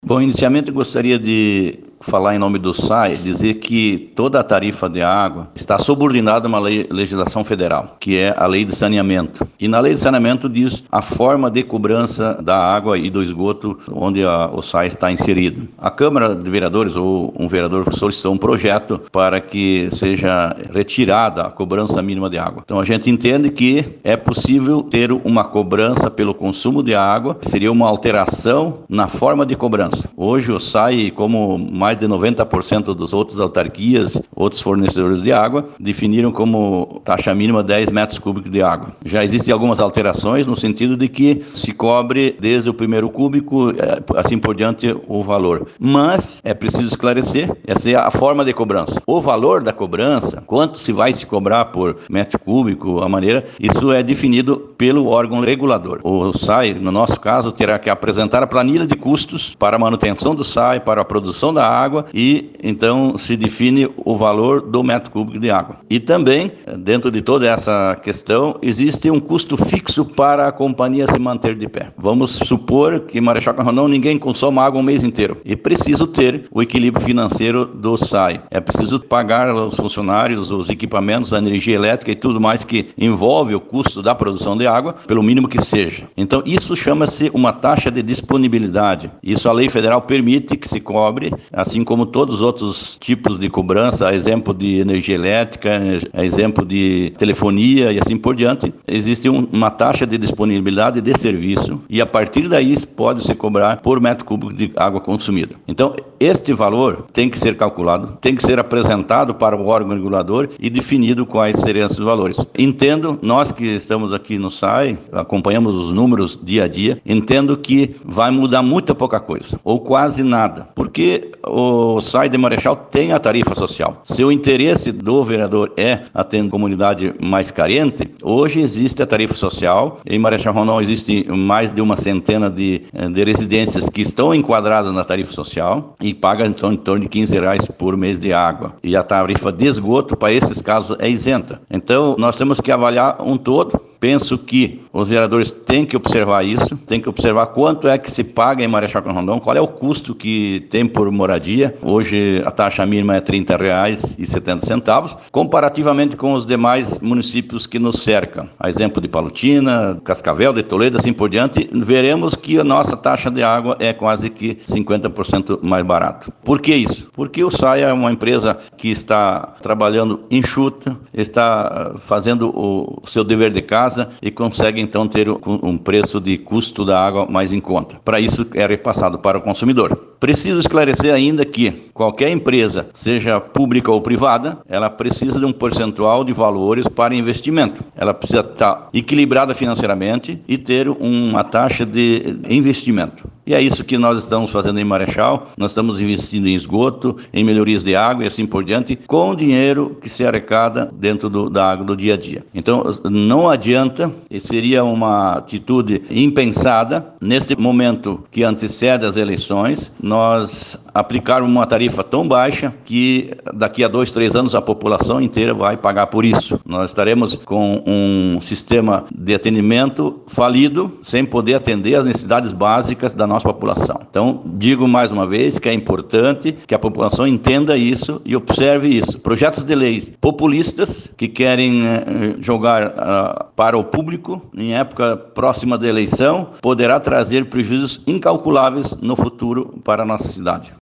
Bom, inicialmente eu gostaria de falar em nome do SAI, dizer que toda a tarifa de água está subordinada a uma legislação federal, que é a Lei de Saneamento. E na Lei de Saneamento diz a forma de cobrança da água e do esgoto onde o SAI está inserido. A Câmara de Vereadores ou um vereador solicitou um projeto para que seja retirada a cobrança mínima de água. Então a gente entende que é possível ter uma cobrança pelo consumo de água, seria uma alteração na forma de cobrança. Hoje o SAI, como mais de 90% das outras autarquias, outros fornecedores de água, definiram como taxa mínima 10 metros cúbicos de água. Já existem algumas alterações no sentido de que se cobre desde o primeiro cúbico, assim por diante, o valor. Mas é preciso esclarecer, essa é a forma de cobrança. O valor da cobrança, quanto se vai se cobrar por metro cúbico, a maneira, isso é definido pelo órgão regulador. O SAI, no nosso caso, terá que apresentar a planilha de custos para a manutenção do SAI, para a produção da água e então se define o valor do metro cúbico de água. E também, dentro de toda essa questão, existe um custo fixo para a companhia se manter de pé. Vamos supor que em Marechal Rondon ninguém consome água um mês inteiro e preciso ter o equilíbrio financeiro do SAI. É preciso pagar os funcionários, os equipamentos, a energia elétrica e tudo mais que envolve o custo da produção de água, pelo mínimo que seja. Então isso chama-se uma taxa de disponibilidade. Isso a lei federal permite que se cobre, assim como todos os outros tipos de cobrança, a exemplo de energia elétrica, a exemplo de telefonia e assim por diante, existe uma taxa de disponibilidade de serviço e a partir daí pode se cobrar por metro cúbico de água consumida. Então, este valor tem que ser calculado, tem que ser apresentado para o órgão regulador e definido quais seriam esses valores. Entendo, nós que estamos aqui no SAI, acompanhamos os números dia a dia, entendo que vai mudar muita pouca coisa, ou quase nada, porque o SAI de Marechal tem a tarifa social. Se o interesse do vereador é atender a comunidade mais carente, hoje existe a tarifa social. Em Marechal Rondon existe mais de uma centena de residências que estão enquadradas na tarifa social e pagam então em torno de R$ 15 por mês de água. E a tarifa de esgoto, para esses casos, é isenta. Então, nós temos que avaliar um todo. Penso que os vereadores têm que observar isso, têm que observar quanto é que se paga em Marechal Rondon, qual é o custo que tem por moradia. Hoje a taxa mínima é R$ 30,70, comparativamente com os demais municípios que nos cercam. A exemplo de Palotina, Cascavel, de Toledo, assim por diante, veremos que a nossa taxa de água é quase que 50% mais barato. Por que isso? Porque o SAI é uma empresa que está trabalhando enxuta, está fazendo o seu dever de casa, e consegue então ter um preço de custo da água mais em conta. Para isso é repassado para o consumidor. Preciso esclarecer ainda que qualquer empresa, seja pública ou privada, ela precisa de um percentual de valores para investimento. Ela precisa estar equilibrada financeiramente e ter uma taxa de investimento. E é isso que nós estamos fazendo em Marechal. Nós estamos investindo em esgoto, em melhorias de água e assim por diante, com o dinheiro que se arrecada dentro da água do dia a dia. Então, não adianta, e seria uma atitude impensada, neste momento que antecede as eleições, nós aplicarmos uma tarifa tão baixa que daqui a 2, 3 anos a população inteira vai pagar por isso. Nós estaremos com um sistema de atendimento falido, sem poder atender às necessidades básicas da nossa população. Então, digo mais uma vez que é importante que a população entenda isso e observe isso. Projetos de leis populistas que querem jogar para o público em época próxima da eleição poderá trazer prejuízos incalculáveis no futuro para a nossa cidade.